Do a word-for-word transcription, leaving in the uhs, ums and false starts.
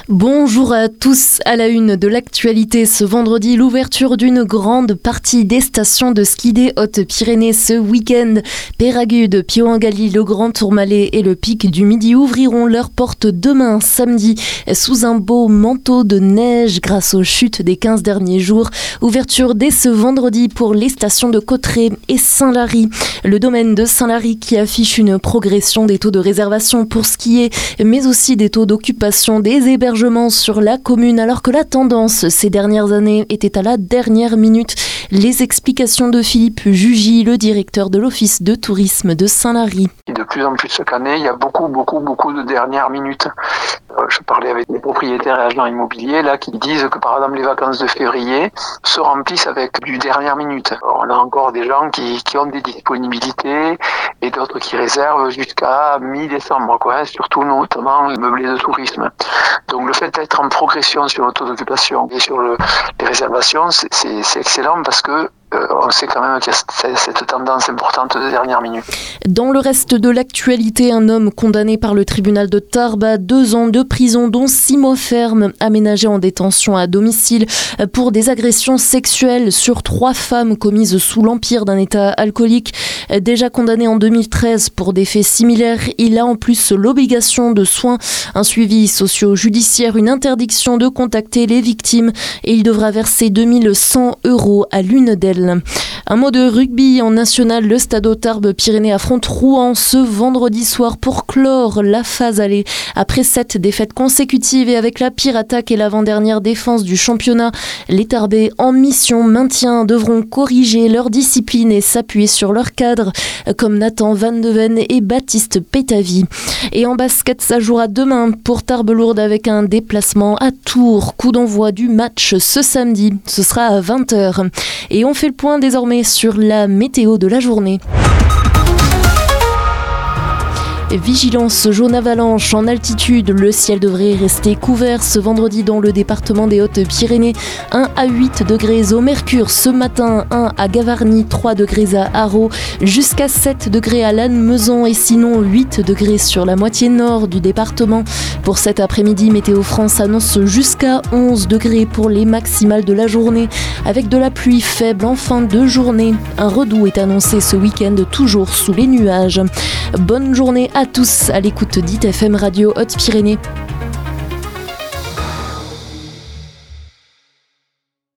Bonjour à tous, à la une de l'actualité ce vendredi, l'ouverture d'une grande partie des stations de ski des Hautes-Pyrénées ce week-end. Peyragudes, Pioengalie, le Grand Tourmalet et le Pic du Midi ouvriront leurs portes demain samedi sous un beau manteau de neige grâce aux chutes des quinze derniers jours. Ouverture dès ce vendredi pour les stations de Cauterets et Saint-Lary. Le domaine de Saint-Lary qui affiche une progression des taux de réservation pour skier, mais aussi des taux d'occupation des hébergements sur la commune, alors que la tendance ces dernières années était à la dernière minute. Les explications de Philippe Jugy, le directeur de l'Office de tourisme de Saint-Lary. De plus en plus chaque année, il y a beaucoup, beaucoup, beaucoup de dernières minutes. Euh, je parlais avec des propriétaires et agents immobiliers là qui disent que par exemple les vacances de février se remplissent avec du dernière minute. On a encore des gens qui, qui ont des disponibilités et d'autres qui réservent jusqu'à mi-décembre, quoi, surtout notamment les meublés de tourisme. Donc le fait d'être en progression sur le taux d'occupation et sur le, les réservations, c'est, c'est, c'est excellent parce que Euh, on sait quand même qu'il y a cette tendance importante de dernière minute. Dans le reste de l'actualité, un homme condamné par le tribunal de Tarbes à deux ans de prison, dont six mois ferme, aménagé en détention à domicile pour des agressions sexuelles sur trois femmes commises sous l'empire d'un état alcoolique. Déjà condamné en deux mille treize pour des faits similaires, il a en plus l'obligation de soins, un suivi socio-judiciaire, une interdiction de contacter les victimes et il devra verser deux mille cent euros à l'une d'elles. Un mot de rugby en national, le Stade Tarbes Pyrénées affronte Rouen ce vendredi soir pour clore la phase aller. Après sept défaites consécutives et avec la pire attaque et l'avant-dernière défense du championnat, les Tarbais en mission maintien devront corriger leur discipline et s'appuyer sur leur cadre, comme Nathan Van de Ven et Baptiste Pétavy. Et en basket, ça jouera demain pour Tarbes Lourdes avec un déplacement à Tours. Coup d'envoi du match ce samedi, ce sera à vingt heures. Et on fait le point désormais sur la météo de la journée. Vigilance jaune avalanche en altitude. Le ciel devrait rester couvert ce vendredi dans le département des Hautes-Pyrénées. un à huit degrés au mercure ce matin, un à Gavarnie, trois degrés à Haro, jusqu'à sept degrés à Lannemezan et sinon huit degrés sur la moitié nord du département. Pour cet après-midi, Météo France annonce jusqu'à onze degrés pour les maximales de la journée, avec de la pluie faible en fin de journée. Un redout est annoncé ce week-end, toujours sous les nuages. Bonne journée à tous à l'écoute d'I T F M Radio Hautes-Pyrénées.